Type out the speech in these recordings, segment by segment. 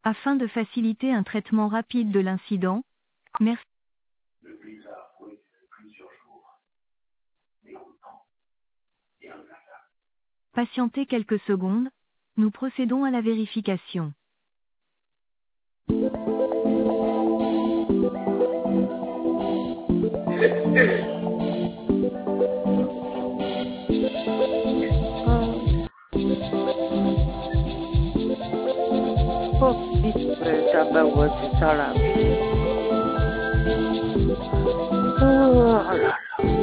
Afin de faciliter un traitement rapide de l'incident, merci. Patientez quelques secondes, nous procédons à la vérification. Oh, vite, tabarouette, c'est ça là. Oh là là.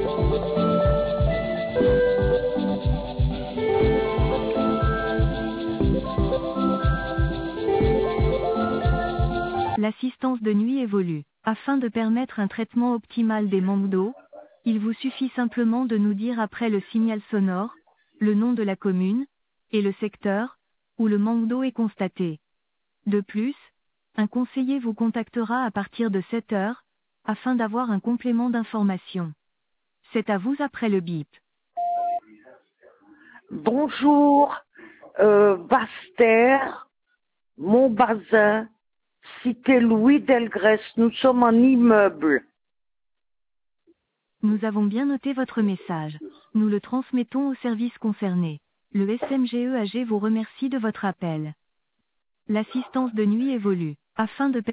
L'assistance de nuit évolue. Afin de permettre un traitement optimal des manques d'eau, il vous suffit simplement de nous dire après le signal sonore, le nom de la commune, et le secteur, où le manque d'eau est constaté. De plus, un conseiller vous contactera à partir de 7 heures, afin d'avoir un complément d'information. C'est à vous après le bip. Bonjour, Basse-Terre, Montbazin, cité Louis Delgrès, nous sommes en immeuble. Nous avons bien noté votre message. Nous le transmettons au service concerné. Le SMGEAG vous remercie de votre appel. L'assistance de nuit évolue. Afin de